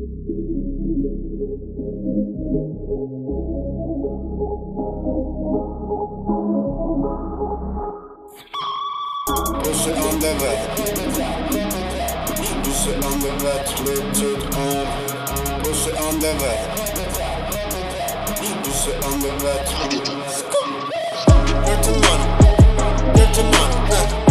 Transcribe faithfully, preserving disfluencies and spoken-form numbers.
Push it on the vet. Push it on the vet. Split it on. Push it on the vet. Push it on the vet. Get your money. Get your money.